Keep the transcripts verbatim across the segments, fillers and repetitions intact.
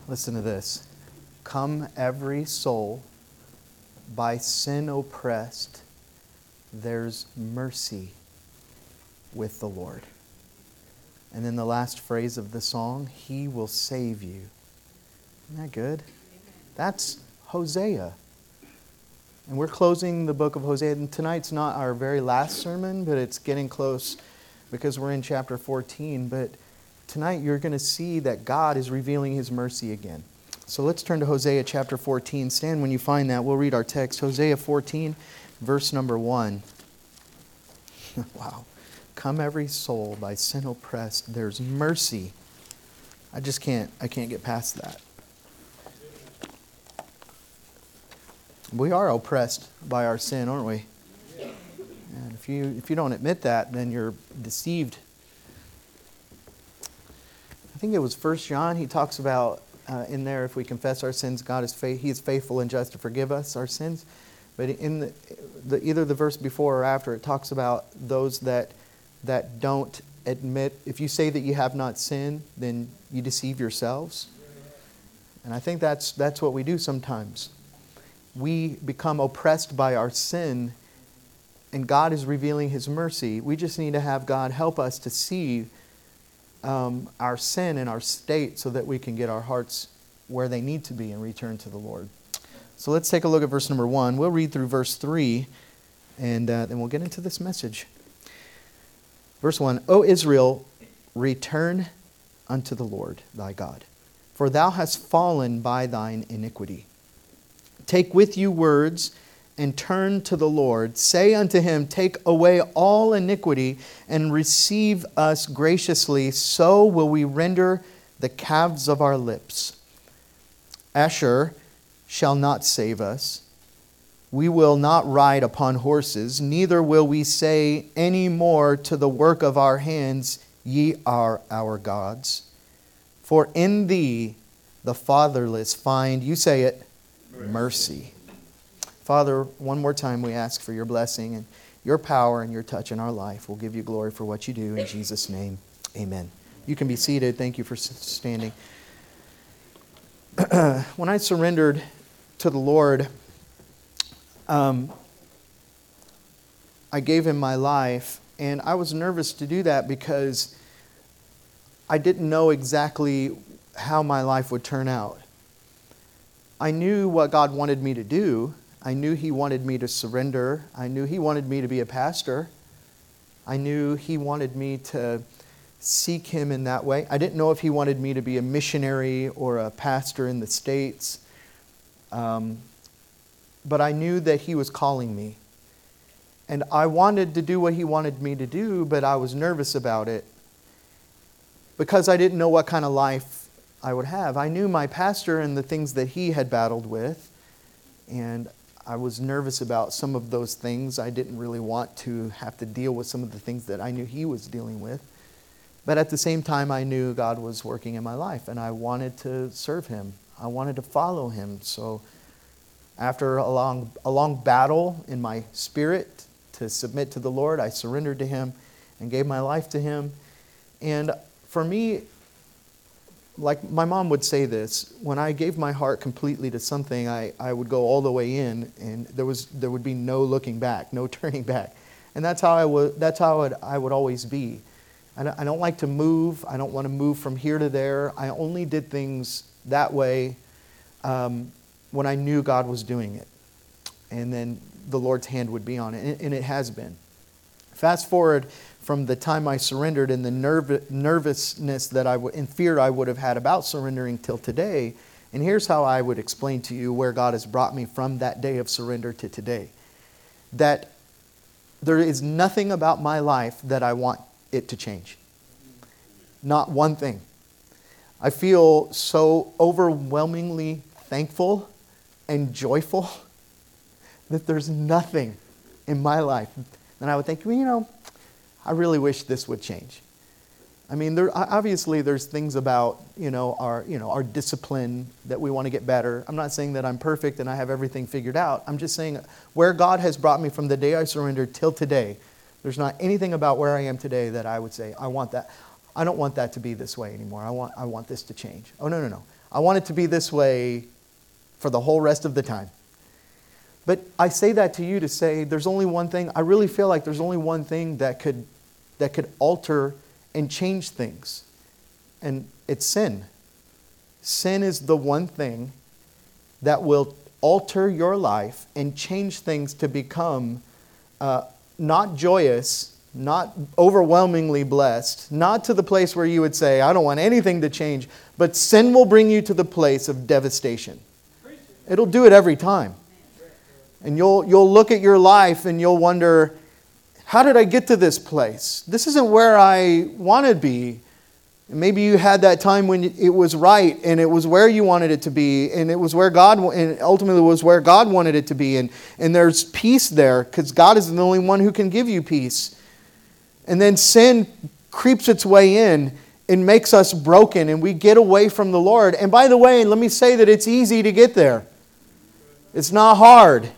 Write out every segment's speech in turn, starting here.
Listen to this. Come every soul by sin oppressed, there's mercy with the Lord. And then the last phrase of the song, He will save you. Isn't that good? That's Hosea. And we're closing the book of Hosea. And tonight's not our very last sermon, but it's getting close because we're in chapter fourteen. But tonight you're going to see that God is revealing His mercy again. So let's turn to Hosea chapter fourteen. Stand when you find that. We'll read our text. Hosea fourteen, verse number one. Wow. Come every soul by sin oppressed, there's mercy. I just can't, I can't get past that. We are oppressed by our sin, aren't we? And if you if you don't admit that, then you're deceived. I think it was First John, he talks about uh, in there, if we confess our sins, God is faith, He is faithful and just to forgive us our sins. But in the, the either the verse before or after, it talks about those that that don't admit. If you say that you have not sinned, then you deceive yourselves. And I think that's that's what we do sometimes. We become oppressed by our sin, and God is revealing His mercy. We just need to have God help us to see um, our sin and our state so that we can get our hearts where they need to be and return to the Lord. So let's take a look at verse number one. We'll read through verse three, and uh, then we'll get into this message. Verse one, O Israel, return unto the Lord thy God, for thou hast fallen by thine iniquity. Take with you words, and turn to the Lord. Say unto Him, take away all iniquity, and receive us graciously. So will we render the calves of our lips. Asher shall not save us. We will not ride upon horses, neither will we say any more to the work of our hands, Ye are our gods. For in Thee the fatherless find, you say it, mercy. Father, one more time we ask for Your blessing and Your power and Your touch in our life. We'll give You glory for what You do in Jesus' name. Amen. You can be seated. Thank you for standing. When I surrendered to the Lord, um, I gave Him my life, and I was nervous to do that because I didn't know exactly how my life would turn out. I knew what God wanted me to do. I knew He wanted me to surrender. I knew He wanted me to be a pastor. I knew He wanted me to seek Him in that way. I didn't know if He wanted me to be a missionary or a pastor in the States. Um, but I knew that He was calling me. And I wanted to do what He wanted me to do, but I was nervous about it because I didn't know what kind of life I would have. I knew my pastor and the things that he had battled with, and I was nervous about some of those things. I didn't really want to have to deal with some of the things that I knew he was dealing with. But at the same time, I knew God was working in my life, and I wanted to serve Him. I wanted to follow Him. So after a long, a long battle in my spirit to submit to the Lord, I surrendered to Him and gave my life to Him. And for me, like my mom would say this, when I gave my heart completely to something, I, I would go all the way in, and there was there would be no looking back, no turning back. And that's how I would that's how it, I would always be. I don't, I don't like to move. I don't want to move from here to there. I only did things that way um, when I knew God was doing it. And then the Lord's hand would be on it, and, and it has been. Fast forward from the time I surrendered and the nerv- nervousness that I w- and fear I would have had about surrendering till today. And here's how I would explain to you where God has brought me from that day of surrender to today. That there is nothing about my life that I want it to change. Not one thing. I feel so overwhelmingly thankful and joyful that there's nothing in my life that I would think, well, you know, I really wish this would change. I mean, there obviously there's things about, you know, our, you know, our discipline that we want to get better. I'm not saying that I'm perfect and I have everything figured out. I'm just saying where God has brought me from the day I surrendered till today, there's not anything about where I am today that I would say, I want that. I don't want that to be this way anymore. I want I want this to change. Oh, no, no, no. I want it to be this way for the whole rest of the time. But I say that to you to say there's only one thing. I really feel like there's only one thing that could that could alter and change things. And it's sin. Sin is the one thing that will alter your life and change things to become uh, not joyous, not overwhelmingly blessed, not to the place where you would say, I don't want anything to change, but sin will bring you to the place of devastation. It'll do it every time. And you'll you'll look at your life and you'll wonder, how did I get to this place? This isn't where I want to be. Maybe you had that time when it was right and it was where you wanted it to be and it was where God, and ultimately was where God wanted it to be. And, and there's peace there because God is the only one who can give you peace. And then sin creeps its way in and makes us broken and we get away from the Lord. And by the way, let me say that it's easy to get there. It's not hard.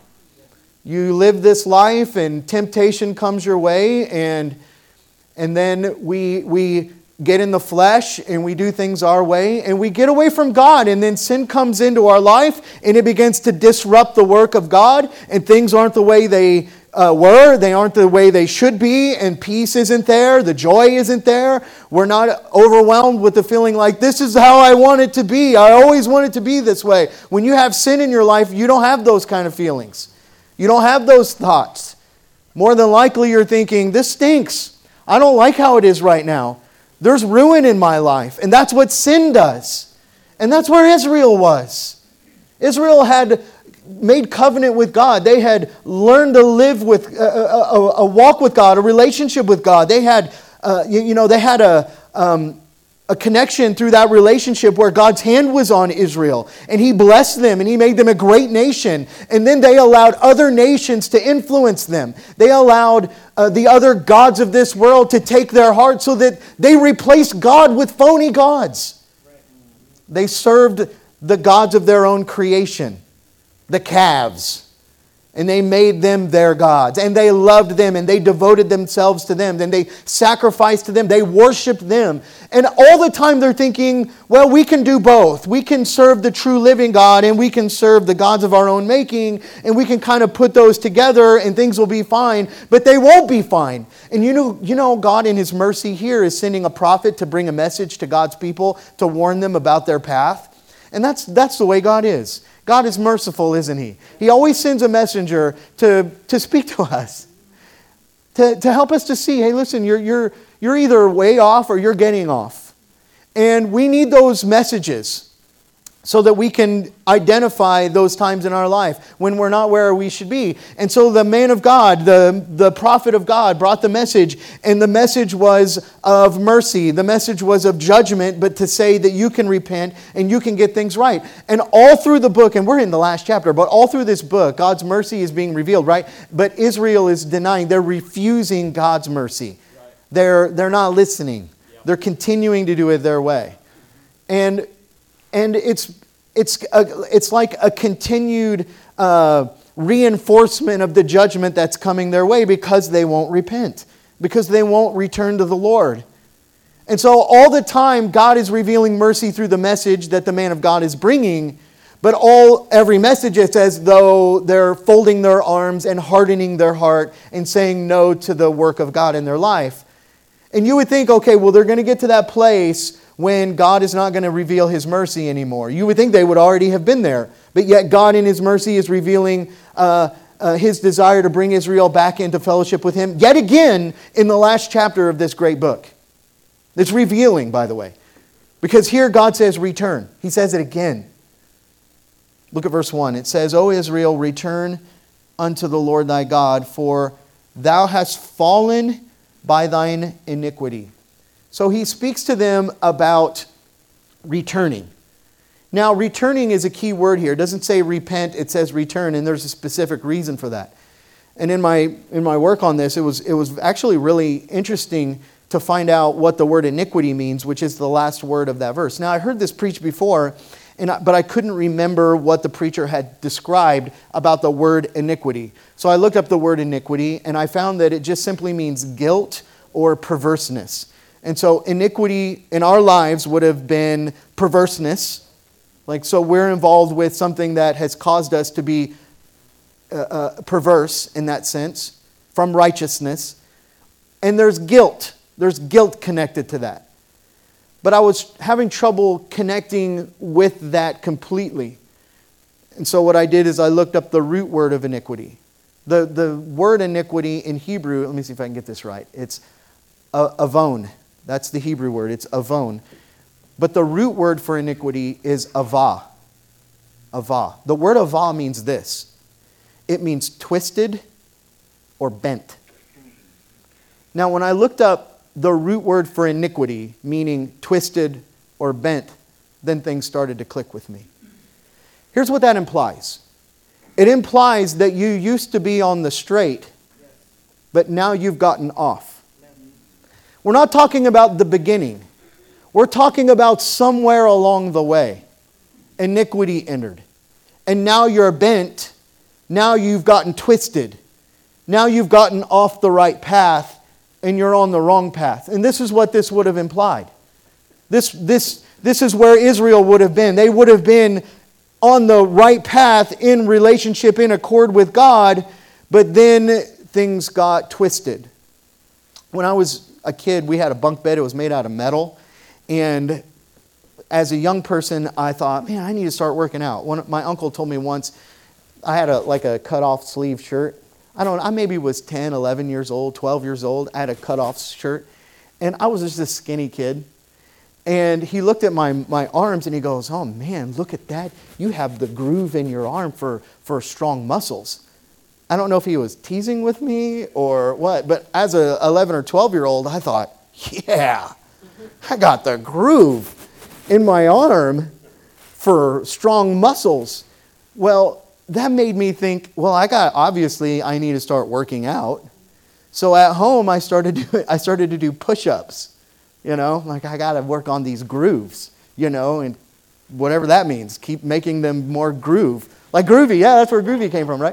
You live this life and temptation comes your way and and then we we get in the flesh and we do things our way and we get away from God, and then sin comes into our life and it begins to disrupt the work of God and things aren't the way they uh, were, they aren't the way they should be, and peace isn't there, the joy isn't there. We're not overwhelmed with the feeling like this is how I want it to be. I always want it to be this way. When you have sin in your life, you don't have those kind of feelings. You don't have those thoughts. More than likely you're thinking, this stinks. I don't like how it is right now. There's ruin in my life. And that's what sin does. And that's where Israel was. Israel had made covenant with God. They had learned to live with, a, a, a walk with God, a relationship with God. They had, uh, you, you know, they had a... Um, a connection through that relationship where God's hand was on Israel. And He blessed them and He made them a great nation. And then they allowed other nations to influence them. They allowed uh, the other gods of this world to take their heart so that they replaced God with phony gods. They served the gods of their own creation, the calves. And they made them their gods. And they loved them. And they devoted themselves to them. Then they sacrificed to them. They worshiped them. And all the time they're thinking, well, we can do both. We can serve the true living God. And we can serve the gods of our own making. And we can kind of put those together. And things will be fine. But they won't be fine. And you know, you know, God in His mercy here is sending a prophet to bring a message to God's people. To warn them about their path. And that's that's the way God is. God is merciful, isn't He? He always sends a messenger to, to speak to us. To, to help us to see, hey, listen, you're, you're, you're either way off or you're getting off. And we need those messages so that we can identify those times in our life when we're not where we should be. And so the man of God, the, the prophet of God brought the message, and the message was of mercy. The message was of judgment, but to say that you can repent and you can get things right. And all through the book, and we're in the last chapter, but all through this book, God's mercy is being revealed, right? But Israel is denying. They're refusing God's mercy. Right. They're, they're not listening. Yep. They're continuing to do it their way. And And it's it's a, it's like a continued uh, reinforcement of the judgment that's coming their way because they won't repent, because they won't return to the Lord. And so all the time God is revealing mercy through the message that the man of God is bringing, but all every message is as though they're folding their arms and hardening their heart and saying no to the work of God in their life. And you would think, okay, well, they're going to get to that place when God is not going to reveal His mercy anymore. You would think they would already have been there. But yet God in His mercy is revealing uh, uh, His desire to bring Israel back into fellowship with Him yet again in the last chapter of this great book. It's revealing, by the way. Because here God says return. He says it again. Look at verse one. It says, O Israel, return unto the Lord thy God, for thou hast fallen by thine iniquity. So He speaks to them about returning. Now, returning is a key word here. It doesn't say repent, it says return, and there's a specific reason for that. And in my in my work on this, it was it was actually really interesting to find out what the word iniquity means, which is the last word of that verse. Now, I heard this preached before, and I, but I couldn't remember what the preacher had described about the word iniquity. So I looked up the word iniquity, and I found that it just simply means guilt or perverseness. And so iniquity in our lives would have been perverseness. Like, so we're involved with something that has caused us to be uh, uh, perverse in that sense, from righteousness. And there's guilt. There's guilt connected to that. But I was having trouble connecting with that completely. And so what I did is I looked up the root word of iniquity. The, the word iniquity in Hebrew, let me see if I can get this right. It's uh, avon. That's the Hebrew word. It's avon. But the root word for iniquity is avah. Avah. The word avah means this. It means twisted or bent. Now, when I looked up the root word for iniquity, meaning twisted or bent, then things started to click with me. Here's what that implies. It implies that you used to be on the straight, but now you've gotten off. We're not talking about the beginning. We're talking about somewhere along the way. Iniquity entered. And now you're bent. Now you've gotten twisted. Now you've gotten off the right path and you're on the wrong path. And this is what this would have implied. This, this, this is where Israel would have been. They would have been on the right path in relationship, in accord with God, but then things got twisted. When I was a kid, we had a bunk bed. It was made out of metal. And as a young person, I thought, man, I need to start working out. One, my uncle told me once, I had a like a cut-off sleeve shirt. I don't know, I maybe was ten, eleven years old, twelve years old. I had a cut-off shirt. And I was just this skinny kid. And he looked at my, my arms and he goes, oh man, look at that. You have the groove in your arm for, for strong muscles. I don't know if he was teasing with me or what, but as a eleven or twelve year old, I thought, yeah, I got the groove in my arm for strong muscles. Well, that made me think, well, I got, obviously I need to start working out. So at home, I started to, I started to do push-ups. You know, like I got to work on these grooves, you know, and whatever that means, keep making them more groove. Like groovy, yeah, that's where groovy came from, right?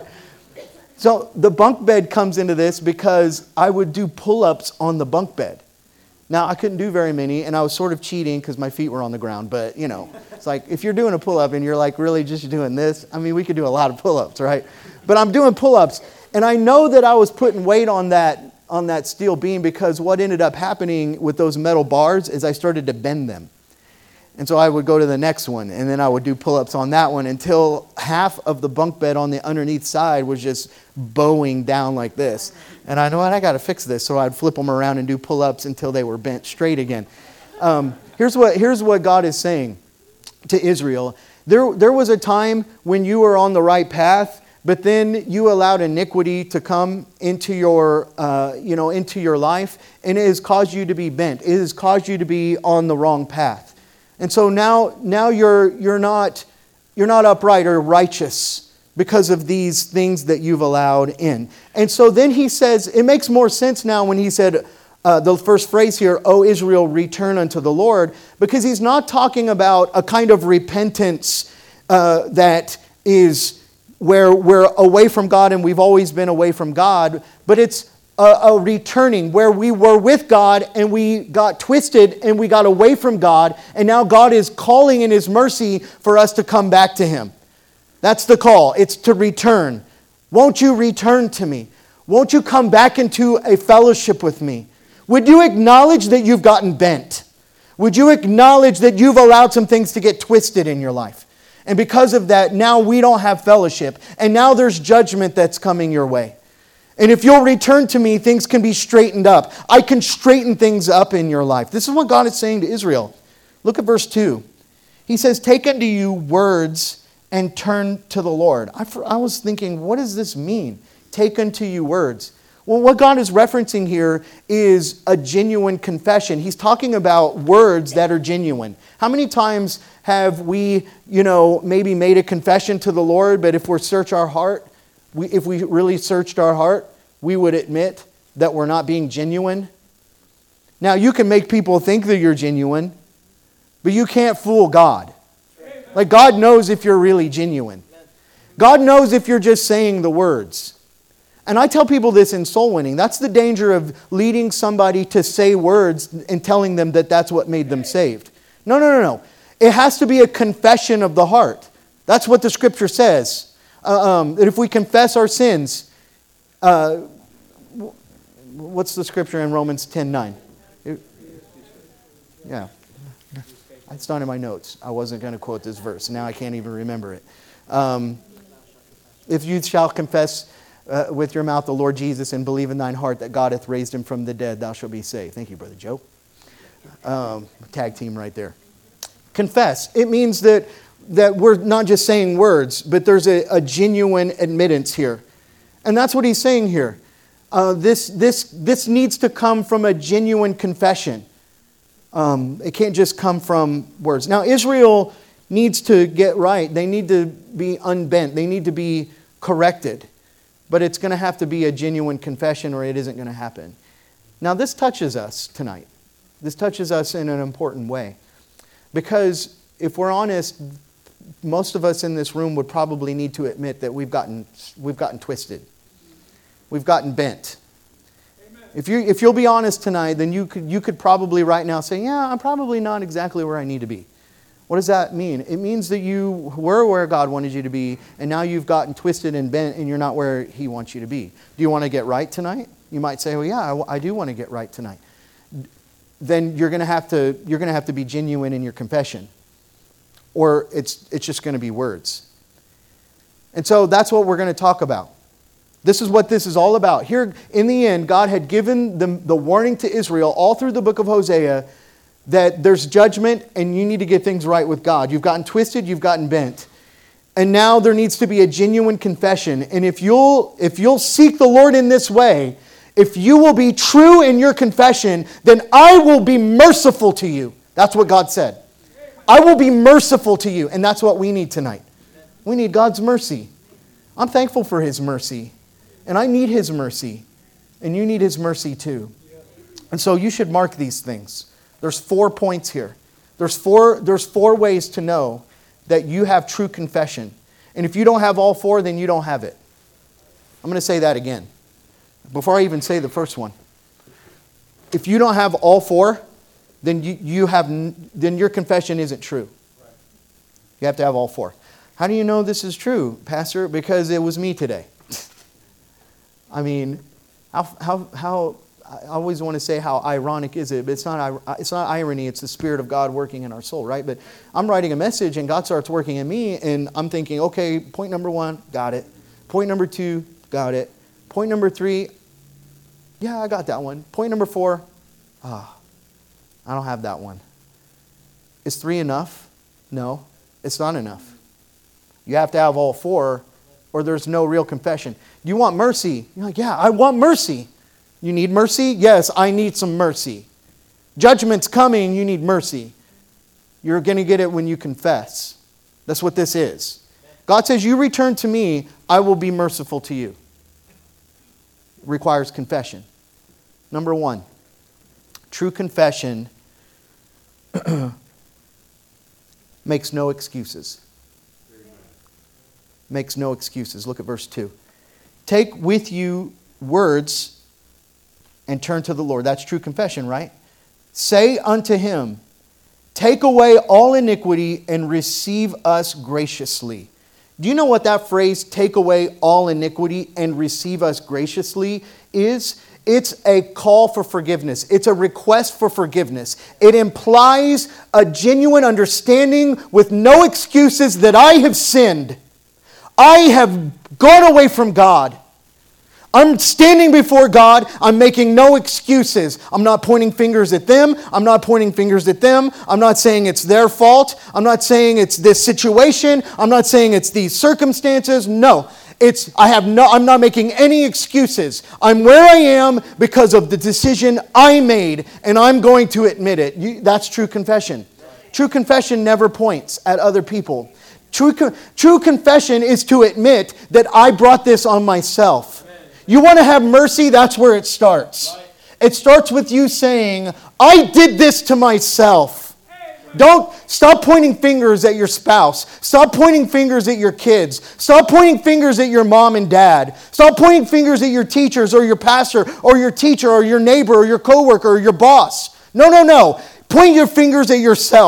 So the bunk bed comes into this because I would do pull-ups on the bunk bed. Now, I couldn't do very many, and I was sort of cheating because my feet were on the ground. But, you know, it's like if you're doing a pull-up and you're like really just doing this, I mean, we could do a lot of pull-ups, right? But I'm doing pull-ups, and I know that I was putting weight on that on that steel beam because what ended up happening with those metal bars is I started to bend them. And so I would go to the next one, and then I would do pull-ups on that one until half of the bunk bed on the underneath side was just bowing down like this. And I know what, I got to fix this. So I'd flip them around and do pull-ups until they were bent straight again. Um, here's what here's what God is saying to Israel. There, there was a time when you were on the right path, but then you allowed iniquity to come into your, uh, you know, into your life, and it has caused you to be bent. It has caused you to be on the wrong path. And so now, now you're you're not you're not upright or righteous because of these things that you've allowed in. And so then he says, it makes more sense now when he said uh, the first phrase here, "O Israel, return unto the Lord," because he's not talking about a kind of repentance uh, that is where we're away from God and we've always been away from God, but it's a, a returning where we were with God and we got twisted and we got away from God, and now God is calling in His mercy for us to come back to Him. That's the call. It's to return. Won't you return to me? Won't you come back into a fellowship with me? Would you acknowledge that you've gotten bent? Would you acknowledge that you've allowed some things to get twisted in your life? And because of that, now we don't have fellowship. And now there's judgment that's coming your way. And if you'll return to me, things can be straightened up. I can straighten things up in your life. This is what God is saying to Israel. Look at verse two. He says, "Take unto you words and turn to the Lord." I, I was thinking, what does this mean? Take unto you words. Well, what God is referencing here is a genuine confession. He's talking about words that are genuine. How many times have we, you know, maybe made a confession to the Lord, but if we search our heart, we, if we really searched our heart, we would admit that we're not being genuine? Now, you can make people think that you're genuine, but you can't fool God. Like, God knows if you're really genuine. God knows if you're just saying the words. And I tell people this in soul winning. That's the danger of leading somebody to say words and telling them that that's what made them saved. No, no, no, no. It has to be a confession of the heart. That's what the Scripture says. Uh, um, that if we confess our sins, uh, what's the Scripture in Romans ten nine? It, yeah. It's not in my notes. I wasn't going to quote this verse. Now I can't even remember it. Um, if you shall confess uh, with your mouth the Lord Jesus and believe in thine heart that God hath raised him from the dead, thou shalt be saved. Thank you, Brother Joe. Um, tag team right there. Confess. It means that, that we're not just saying words, but there's a, a genuine admittance here. And that's what he's saying here. Uh, this, this, this needs to come from a genuine confession. Um, it can't just come from words. Now, Israel needs to get right. They need to be unbent. They need to be corrected. But it's going to have to be a genuine confession or it isn't going to happen. Now, this touches us tonight. This touches us in an important way. Because if we're honest, most of us in this room would probably need to admit that we've gotten, we've gotten twisted. We've gotten bent. If you if you'll be honest tonight, then you could you could probably right now say, yeah, I'm probably not exactly where I need to be. What does that mean? It means that you were where God wanted you to be, and now you've gotten twisted and bent, and you're not where He wants you to be. Do you want to get right tonight? You might say, well, yeah, I, I do want to get right tonight. Then you're going to have to you're going to have to be genuine in your confession, or it's it's just going to be words. And so that's what we're going to talk about. This is what this is all about. Here, in the end, God had given the, the warning to Israel all through the book of Hosea that there's judgment and you need to get things right with God. You've gotten twisted, you've gotten bent. And now there needs to be a genuine confession. And if you'll, if you'll seek the Lord in this way, if you will be true in your confession, then I will be merciful to you. That's what God said. I will be merciful to you. And that's what we need tonight. We need God's mercy. I'm thankful for His mercy. And I need His mercy. And you need His mercy too. And so you should mark these things. There's four points here. There's four, there's four ways to know that you have true confession. And if you don't have all four, then you don't have it. I'm going to say that again. Before I even say the first one. If you don't have all four, then you, you have then your confession isn't true. You have to have all four. How do you know this is true, Pastor? Because it was me today. I mean, how, how, how, I always want to say how ironic is it, but it's not, it's not irony, it's the Spirit of God working in our soul, right? But I'm writing a message and God starts working in me and I'm thinking, okay, point number one, got it. Point number two, got it. Point number three, yeah, I got that one. Point number four, ah, I don't have that one. Is three enough? No, it's not enough. You have to have all four or there's no real confession. Do you want mercy? You're like, yeah, I want mercy. You need mercy? Yes, I need some mercy. Judgment's coming, you need mercy. You're going to get it when you confess. That's what this is. God says, you return to me, I will be merciful to you. It requires confession. Number one, true confession makes no excuses. Makes no excuses. Look at verse two. Take with you words and turn to the Lord. That's true confession, right? Say unto him, take away all iniquity and receive us graciously. Do you know what that phrase, take away all iniquity and receive us graciously, is? It's a call for forgiveness. It's a request for forgiveness. It implies a genuine understanding with no excuses that I have sinned. I have gone away from God. I'm standing before God. I'm making no excuses. I'm not pointing fingers at them. I'm not pointing fingers at them. I'm not saying it's their fault. I'm not saying it's this situation. I'm not saying it's these circumstances. No. It's I have no I'm not making any excuses. I'm where I am because of the decision I made, and I'm going to admit it. You, that's true confession. True confession never points at other people. True, true confession is to admit that I brought this on myself. You want to have mercy? That's where it starts. It starts with you saying, I did this to myself. Don't stop pointing fingers at your spouse. Stop pointing fingers at your kids. Stop pointing fingers at your mom and dad. Stop pointing fingers at your teachers or your pastor or your teacher or your neighbor or your coworker or your boss. No, no, no. Point your fingers at yourself.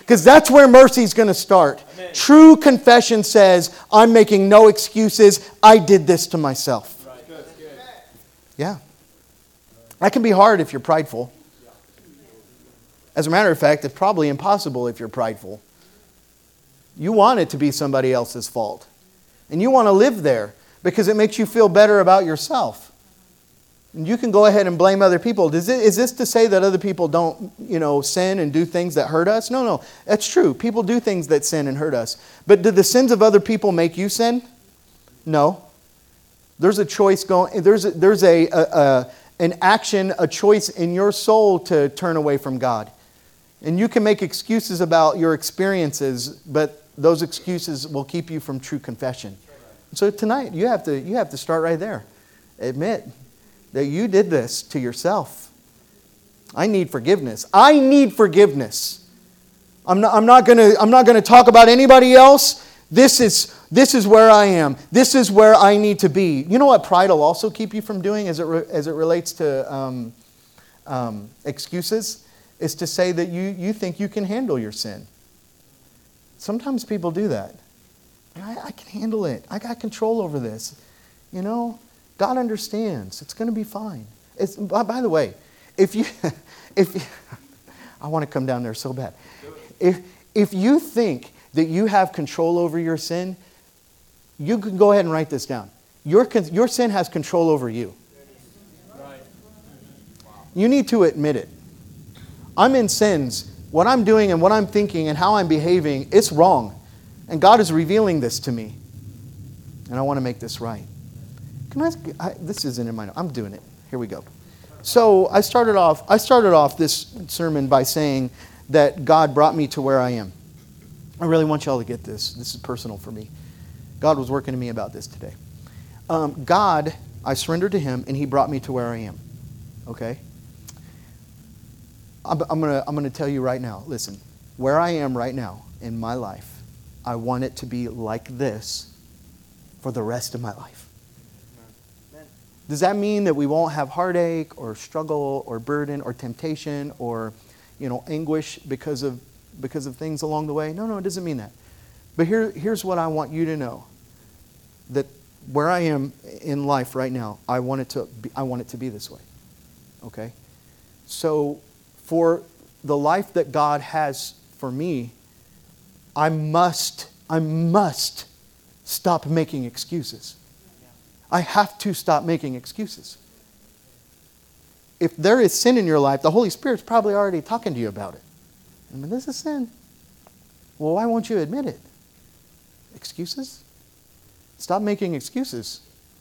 Because that's where mercy's going to start. Amen. True confession says, I'm making no excuses. I did this to myself. Right. Good. Good. Yeah. That can be hard if you're prideful. As a matter of fact, it's probably impossible if you're prideful. You want it to be somebody else's fault. And you want to live there because it makes you feel better about yourself. And you can go ahead and blame other people. Is, it, is this to say that other people don't, you know, sin and do things that hurt us? No, no. That's true. People do things that sin and hurt us. But do the sins of other people make you sin? No. There's a choice going. There's a, there's a, a, a an action, a choice in your soul to turn away from God. And you can make excuses about your experiences, but those excuses will keep you from true confession. So tonight you have to you have to start right there. Admit that you did this to yourself. I need forgiveness. I need forgiveness. I'm not, I'm not gonna I'm not gonna talk about anybody else. This is this is where I am. This is where I need to be. You know what pride will also keep you from doing as it re, as it relates to um, um, excuses? Is to say that you, you think you can handle your sin. Sometimes people do that. I, I can handle it. I got control over this. You know, God understands. It's going to be fine. It's, by, by the way, if you, if you, I want to come down there so bad. If if you think that you have control over your sin, you can go ahead and write this down. Your your sin has control over you. You need to admit it. I'm in sins. What I'm doing and what I'm thinking and how I'm behaving, it's wrong. And God is revealing this to me. And I want to make this right. Can I, I this isn't in my notes. I'm doing it. Here we go. So I started off I started off this sermon by saying that God brought me to where I am. I really want y'all to get this. This is personal for me. God was working to me about this today. Um, God, I surrendered to Him and He brought me to where I am. Okay? I'm going to I'm going to tell you right now, listen, where I am right now in my life, I want it to be like this for the rest of my life. Amen. Does that mean that we won't have heartache or struggle or burden or temptation or, you know, anguish because of because of things along the way? No, no, it doesn't mean that. But here, here's what I want you to know. That where I am in life right now, I want it to be, I want it to be this way. Okay? So for the life that God has for me, I must, I must stop making excuses. I have to stop making excuses. If there is sin in your life, the Holy Spirit's probably already talking to you about it. I mean, this is sin. Well, why won't you admit it? Excuses? Stop making excuses.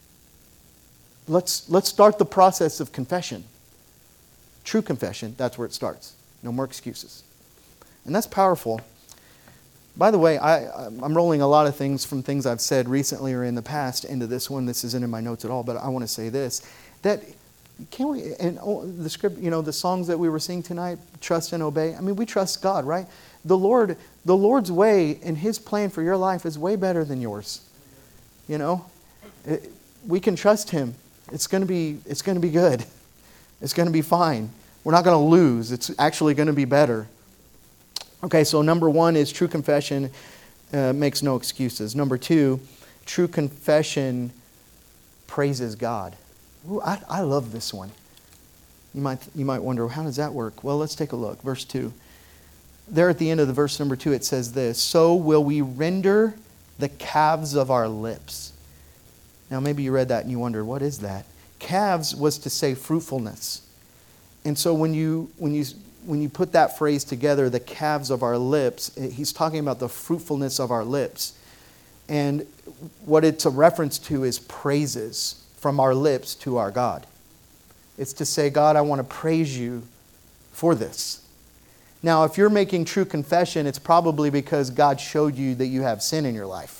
Let's, let's start the process of confession. True confession, that's where it starts. No more excuses. And that's powerful. By the way, I, I'm rolling a lot of things from things I've said recently or in the past into this one. This isn't in my notes at all, but I want to say this. That, can we, and the script, you know, the songs that we were singing tonight, trust and obey. I mean, we trust God, right? The Lord, the Lord's way and His plan for your life is way better than yours. You know? It, we can trust Him. It's going to be, it's going to be good. It's going to be fine. We're not going to lose. It's actually going to be better. Okay, so number one is true confession uh, makes no excuses. Number two, true confession praises God. Ooh, I, I love this one. You might, you might wonder, how does that work? Well, let's take a look. Verse two. There at the end of the verse number two, it says this, so will we render the calves of our lips. Now, maybe you read that and you wonder, what is that? Calves was to say fruitfulness. And so when you when you when you put that phrase together, the calves of our lips, he's talking about the fruitfulness of our lips. And what it's a reference to is praises from our lips to our God. It's to say, God, I want to praise you for this. Now, if you're making true confession, it's probably because God showed you that you have sin in your life.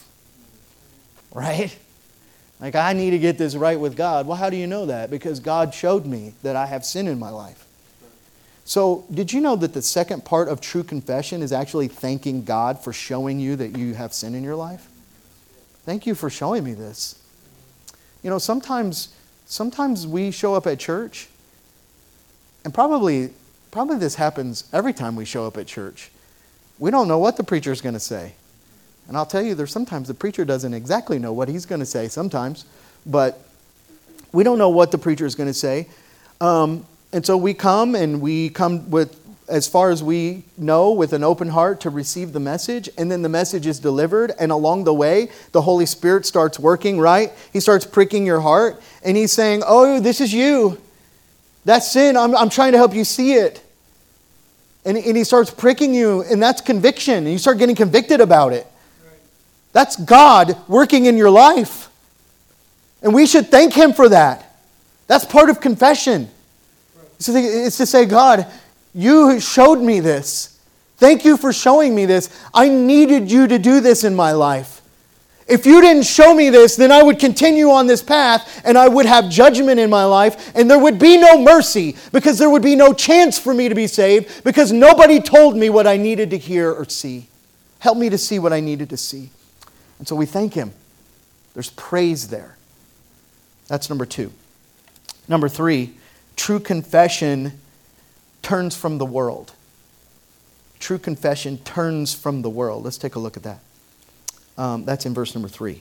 Right? Like, I need to get this right with God. Well, how do you know that? Because God showed me that I have sin in my life. So, did you know that the second part of true confession is actually thanking God for showing you that you have sin in your life? Thank you for showing me this. You know, sometimes, sometimes we show up at church, and probably, probably this happens every time we show up at church. We don't know what the preacher is going to say. And I'll tell you, there's sometimes the preacher doesn't exactly know what he's going to say sometimes. But we don't know what the preacher is going to say. Um, and so we come and we come with, as far as we know, with an open heart to receive the message. And then the message is delivered. And along the way, the Holy Spirit starts working, right? He starts pricking your heart. And he's saying, oh, this is you. That's sin. I'm, I'm trying to help you see it. And, and he starts pricking you. And that's conviction. And you start getting convicted about it. That's God working in your life. And we should thank Him for that. That's part of confession. It's to say, God, you showed me this. Thank you for showing me this. I needed you to do this in my life. If you didn't show me this, then I would continue on this path and I would have judgment in my life and there would be no mercy because there would be no chance for me to be saved because nobody told me what I needed to hear or see. Help me to see what I needed to see. And so we thank Him. There's praise there. That's number two. Number three, true confession turns from the world. True confession turns from the world. Let's take a look at that. Um, that's in verse number three.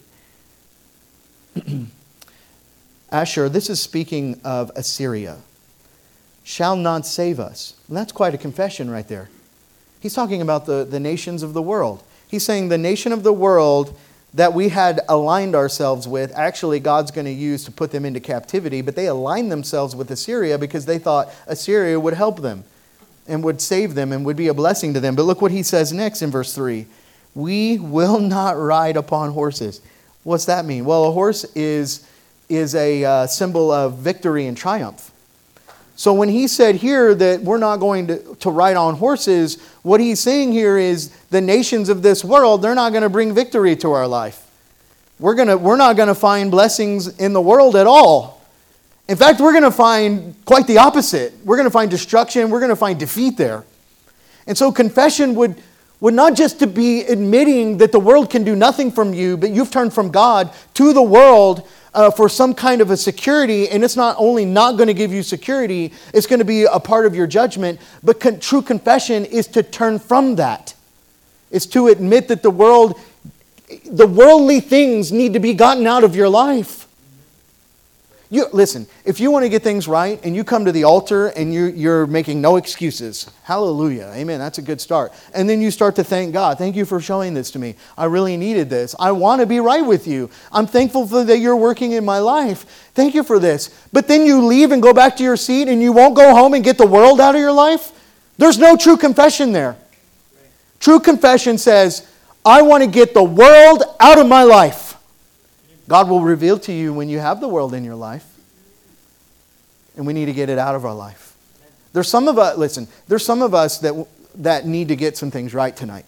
Ashur, this is speaking of Assyria, shall not save us. And that's quite a confession right there. He's talking about the, the nations of the world. He's saying the nation of the world that we had aligned ourselves with, actually God's going to use to put them into captivity, but they aligned themselves with Assyria because they thought Assyria would help them and would save them and would be a blessing to them. But look what he says next in verse three. We will not ride upon horses. What's that mean? Well, a horse is, is a uh, symbol of victory and triumph. So when he said here that we're not going to, to ride on horses, what he's saying here is the nations of this world, they're not going to bring victory to our life. We're gonna, we're not going to find blessings in the world at all. In fact, we're going to find quite the opposite. We're going to find destruction. We're going to find defeat there. And so confession would, would not just to be admitting that the world can do nothing from you, but you've turned from God to the world Uh, for some kind of a security, and it's not only not going to give you security, it's going to be a part of your judgment, but con- true confession is to turn from that. It's to admit that the world, the worldly things need to be gotten out of your life. You, listen, if you want to get things right and you come to the altar and you, you're making no excuses, hallelujah, amen, that's a good start. And then you start to thank God. Thank you for showing this to me. I really needed this. I want to be right with you. I'm thankful for that you're working in my life. Thank you for this. But then you leave and go back to your seat and you won't go home and get the world out of your life? There's no true confession there. True confession says, I want to get the world out of my life. God will reveal to you when you have the world in your life. And we need to get it out of our life. There's some of us, listen, there's some of us that, that need to get some things right tonight.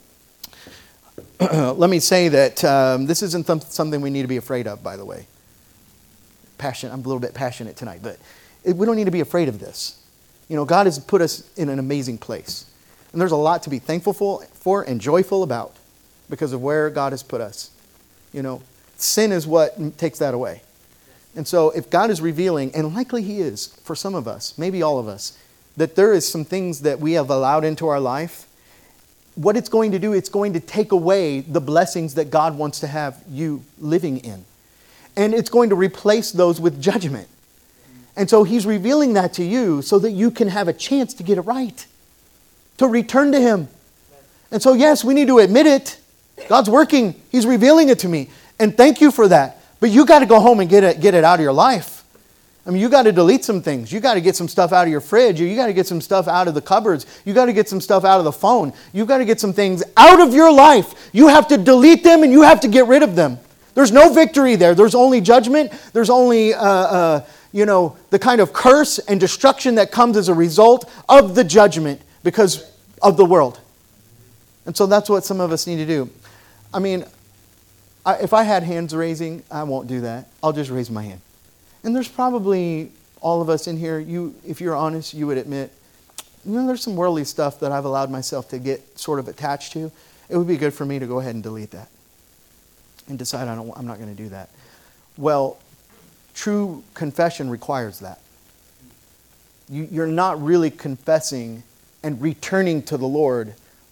Let me say that um, this isn't th- something we need to be afraid of, by the way. Passion, I'm a little bit passionate tonight, but it, we don't need to be afraid of this. You know, God has put us in an amazing place. And there's a lot to be thankful for, for and joyful about because of where God has put us. You know, sin is what takes that away. And so if God is revealing, and likely He is for some of us, maybe all of us, that there is some things that we have allowed into our life, what it's going to do, it's going to take away the blessings that God wants to have you living in. And it's going to replace those with judgment. And so He's revealing that to you so that you can have a chance to get it right, to return to Him. And so yes, we need to admit it. God's working. He's revealing it to me. And thank you for that. But you got to go home and get it, get it out of your life. I mean, you got to delete some things. You got to get some stuff out of your fridge. You got to get some stuff out of the cupboards. You got to get some stuff out of the phone. You got to get some things out of your life. You have to delete them and you have to get rid of them. There's no victory there. There's only judgment. There's only, uh, uh, you know, the kind of curse and destruction that comes as a result of the judgment because of the world. And so that's what some of us need to do. I mean, I, if I had hands raising, I won't do that. I'll just raise my hand. And there's probably all of us in here, you, if you're honest, you would admit, you know, there's some worldly stuff that I've allowed myself to get sort of attached to. It would be good for me to go ahead and delete that and decide I don't, I'm not going to do that. Well, true confession requires that. You, you're not really confessing and returning to the Lord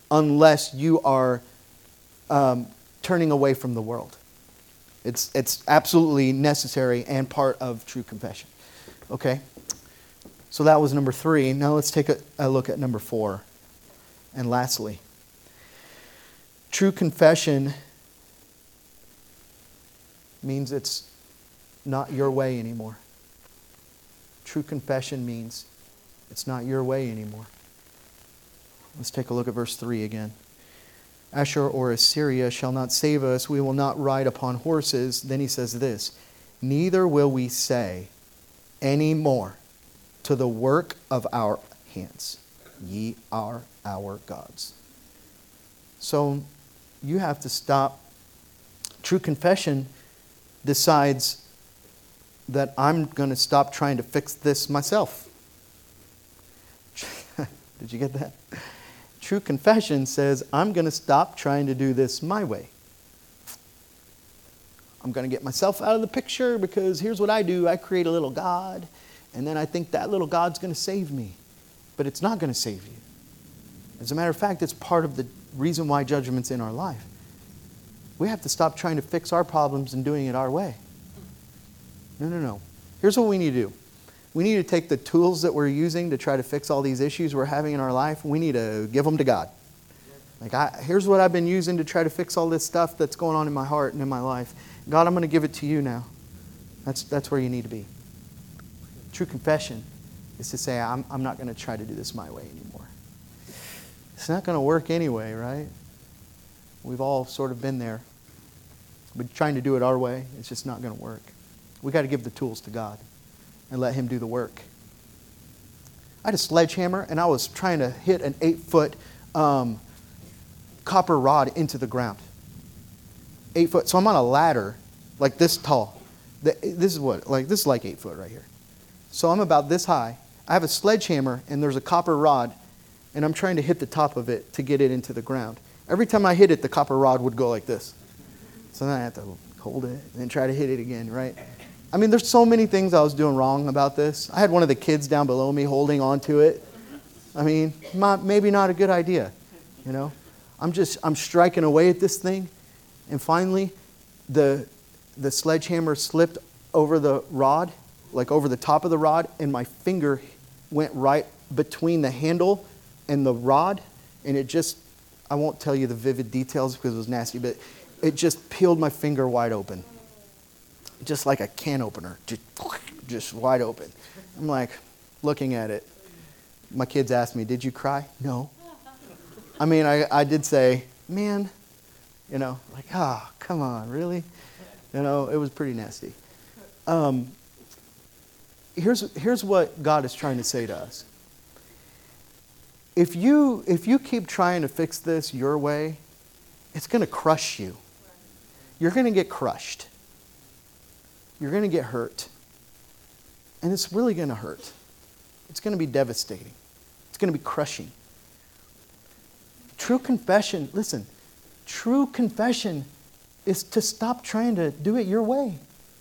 unless you are um, turning away from the world. It's, it's absolutely necessary and part of true confession. Okay? So that was number three. Now let's take a, a look at number four. And lastly, true confession means it's not your way anymore. True confession means it's not your way anymore. Let's take a look at verse three again. Ashur or Assyria shall not save us. We will not ride upon horses. Then he says this, neither will we say any more to the work of our hands, ye are our gods. So you have to stop. True confession decides that I'm going to stop trying to fix this myself. Did you get that? True confession says, I'm going to stop trying to do this my way. I'm going to get myself out of the picture because here's what I do. I create a little God, and then I think that little God's going to save me. But it's not going to save you. As a matter of fact, it's part of the reason why judgment's in our life. We have to stop trying to fix our problems and doing it our way. No, no, no. Here's what we need to do. We need to take the tools that we're using to try to fix all these issues we're having in our life. We need to give them to God. Like, I, here's what I've been using to try to fix all this stuff that's going on in my heart and in my life. God, I'm going to give it to you now. That's, that's where you need to be. True confession is to say, I'm, I'm not going to try to do this my way anymore. It's not going to work anyway, right? We've all sort of been there. But trying to do it our way, it's just not going to work. We've got to give the tools to God and let Him do the work. I had a sledgehammer, and I was trying to hit an eight-foot um, copper rod into the ground. Eight foot. So I'm on a ladder, like this tall. This is what, like this is like eight foot right here. So I'm about this high. I have a sledgehammer, and there's a copper rod, and I'm trying to hit the top of it to get it into the ground. Every time I hit it, the copper rod would go like this. So then I have to hold it and then try to hit it again, right? I mean, there's so many things I was doing wrong about this. I had one of the kids down below me holding on to it. I mean, not, maybe not a good idea, you know? I'm just, I'm striking away at this thing, and finally, the, the sledgehammer slipped over the rod, like over the top of the rod, and my finger went right between the handle and the rod, and it just, I won't tell you the vivid details because it was nasty, but it just peeled my finger wide open. Just like a can opener, just, just wide open. I'm like, looking at it. My kids asked me, did you cry? No. I mean, I, I did say, man, you know, like, ah, oh, come on, really? You know, it was pretty nasty. Um, here's, here's what God is trying to say to us. If you, if you keep trying to fix this your way, it's going to crush you. You're going to get crushed. You're going to get hurt. And it's really going to hurt. It's going to be devastating. It's going to be crushing. True confession, listen, true confession is to stop trying to do it your way.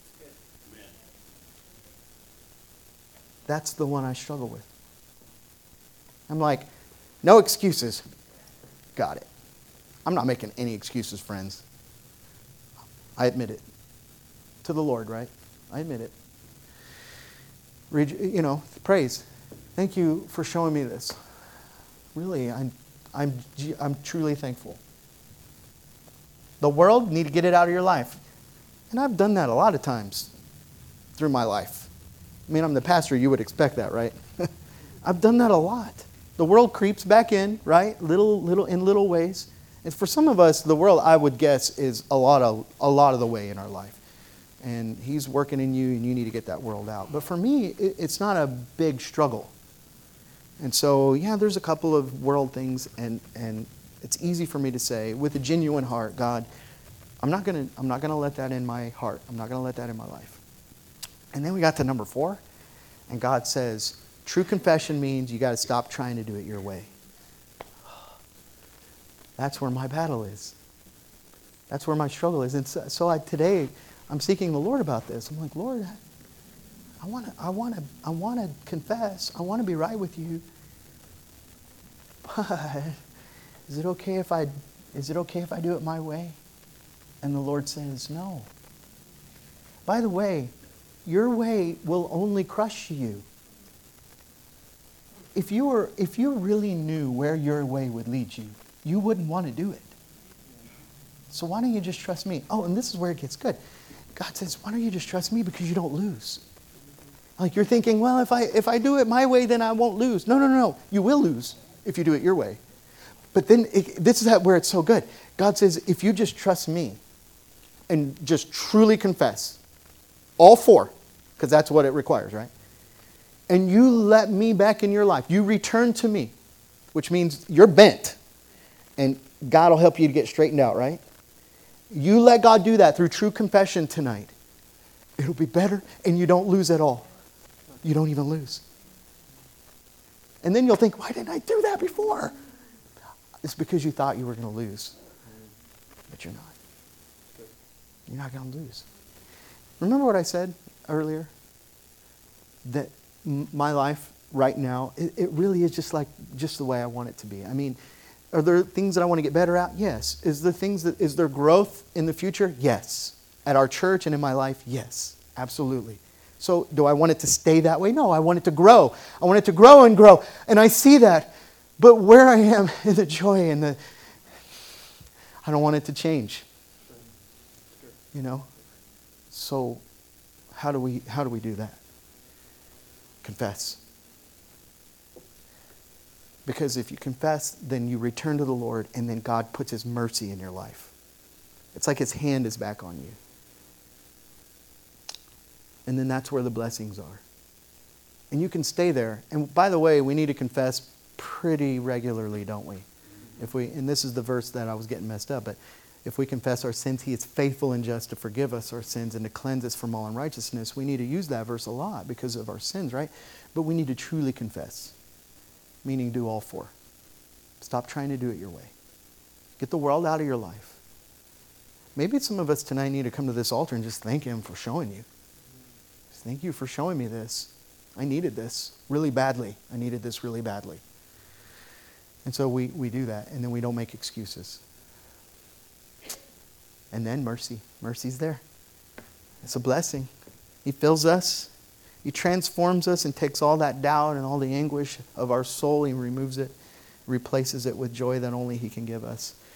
That's the one I struggle with. I'm like, no excuses. Got it. I'm not making any excuses, friends. I admit it. To the Lord, right? I admit it. Read, you know, praise. Thank you for showing me this. Really, I'm, I'm, I'm truly thankful. The world need to get it out of your life. And I've done that a lot of times through my life. I mean, I'm the pastor, you would expect that, right? I've done that a lot. The world creeps back in, right? Little, little, in little ways. And for some of us, the world, I would guess, is a lot of, a lot of the way in our life. And He's working in you, and you need to get that world out. But for me, it, it's not a big struggle. And so, yeah, there's a couple of world things, and, and it's easy for me to say, with a genuine heart, God, I'm not gonna, I'm not gonna let that in my heart. I'm not gonna let that in my life. And then we got to number four, and God says, true confession means you got to stop trying to do it your way. That's where my battle is. That's where my struggle is. And so, so I, today, I'm seeking the Lord about this. I'm like, Lord, I want to, I want to, I want to confess. I want to be right with you. But Is it okay if I, is it okay if I do it my way? And the Lord says, no. By the way, your way will only crush you. If you were, if you really knew where your way would lead you, you wouldn't want to do it. So why don't you just trust me? Oh, and this is where it gets good. God says, why don't you just trust me because you don't lose? Like you're thinking, well, if I if I do it my way, then I won't lose. No, no, no, no. You will lose if you do it your way. But then it, this is where it's so good. God says, if you just trust me and just truly confess, all four, because that's what it requires, right? And you let me back in your life. You return to me, which means you're bent. And God will help you to get straightened out, right? You let God do that through true confession tonight. It'll be better and you don't lose at all. You don't even lose. And then you'll think, why didn't I do that before? It's because you thought you were going to lose. But you're not. You're not going to lose. Remember what I said earlier? That m- my life right now, it, it really is just like, just the way I want it to be. I mean, are there things that I want to get better at? Yes. Is there things that, is there growth in the future? Yes. At our church and in my life? Yes. Absolutely. So do I want it to stay that way? No, I want it to grow. I want it to grow and grow. And I see that. But where I am in the joy and the, I don't want it to change. You know? So how do we how do we do that? Confess. Because if you confess, then you return to the Lord and then God puts His mercy in your life. It's like His hand is back on you. And then that's where the blessings are. And you can stay there. And by the way, we need to confess pretty regularly, don't we? If we, and this is the verse that I was getting messed up, but if we confess our sins, He is faithful and just to forgive us our sins and to cleanse us from all unrighteousness. We need to use that verse a lot because of our sins, right? But we need to truly confess, meaning do all four. Stop trying to do it your way. Get the world out of your life. Maybe some of us tonight need to come to this altar and just thank Him for showing you. Thank you for showing me this. I needed this really badly. I needed this really badly. And so we, we do that, and then we don't make excuses. And then mercy. Mercy's there. It's a blessing. He fills us. He transforms us and takes all that doubt and all the anguish of our soul. He removes it, replaces it with joy that only He can give us.